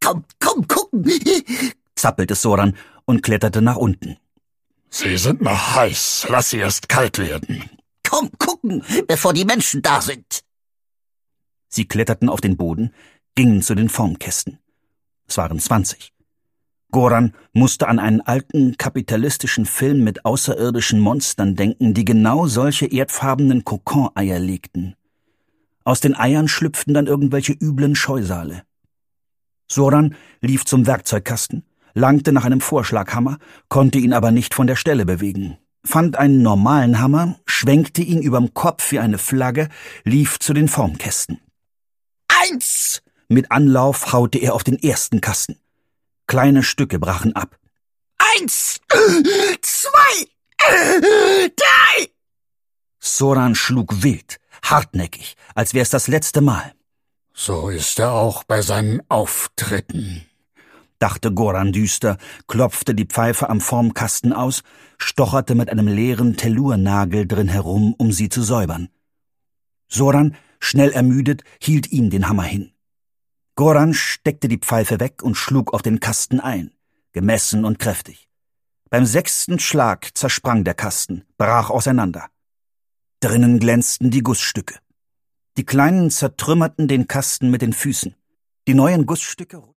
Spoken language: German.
Komm, gucken, zappelte Soran und kletterte nach unten. Sie sind noch heiß, lass sie erst kalt werden. Komm, gucken, bevor die Menschen da sind. Sie kletterten auf den Boden, gingen zu den Formkästen. Es waren 20. Goran musste an einen alten kapitalistischen Film mit außerirdischen Monstern denken, die genau solche erdfarbenen Kokon-Eier legten. Aus den Eiern schlüpften dann irgendwelche üblen Scheusale. Soran lief zum Werkzeugkasten, langte nach einem Vorschlaghammer, konnte ihn aber nicht von der Stelle bewegen, fand einen normalen Hammer, schwenkte ihn überm Kopf wie eine Flagge, lief zu den Formkästen. 1! Mit Anlauf haute er auf den ersten Kasten. Kleine Stücke brachen ab. 1, 2, 3! Soran schlug wild, hartnäckig, als wär's das letzte Mal. So ist er auch bei seinen Auftritten, dachte Goran düster, klopfte die Pfeife am Formkasten aus, stocherte mit einem leeren Tellurnagel drin herum, um sie zu säubern. Soran, schnell ermüdet, hielt ihm den Hammer hin. Goran steckte die Pfeife weg und schlug auf den Kasten ein, gemessen und kräftig. Beim 6. Schlag zersprang der Kasten, brach auseinander. Drinnen glänzten die Gussstücke. Die Kleinen zertrümmerten den Kasten mit den Füßen. Die neuen Gussstücke